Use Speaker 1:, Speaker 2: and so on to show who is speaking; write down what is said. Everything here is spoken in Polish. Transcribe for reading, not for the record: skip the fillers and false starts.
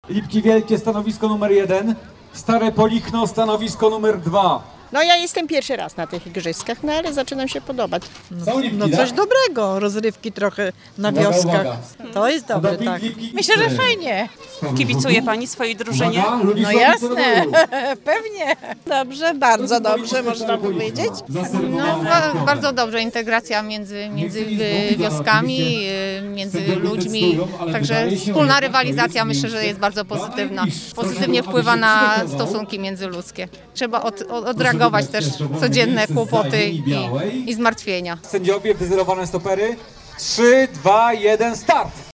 Speaker 1: Lipki Wielkie stanowisko numer 1, Stare Polichno stanowisko numer 2.
Speaker 2: No ja jestem pierwszy raz na tych igrzyskach, no ale zaczynam się podobać.
Speaker 3: No coś dobrego, rozrywki trochę na wioskach. To jest dobre, tak.
Speaker 4: Myślę, że fajnie. Kibicuje pani swojej drużynie?
Speaker 3: No jasne, pewnie. Dobrze, bardzo dobrze można powiedzieć.
Speaker 5: No, bardzo dobrze, integracja między wioskami, między ludźmi, także wspólna rywalizacja myślę, że jest bardzo pozytywna. Pozytywnie wpływa na stosunki międzyludzkie. Trzeba odreagować też codzienne kłopoty i zmartwienia.
Speaker 1: Sędziowie, wyzerowane stopery. 3, 2, 1, start!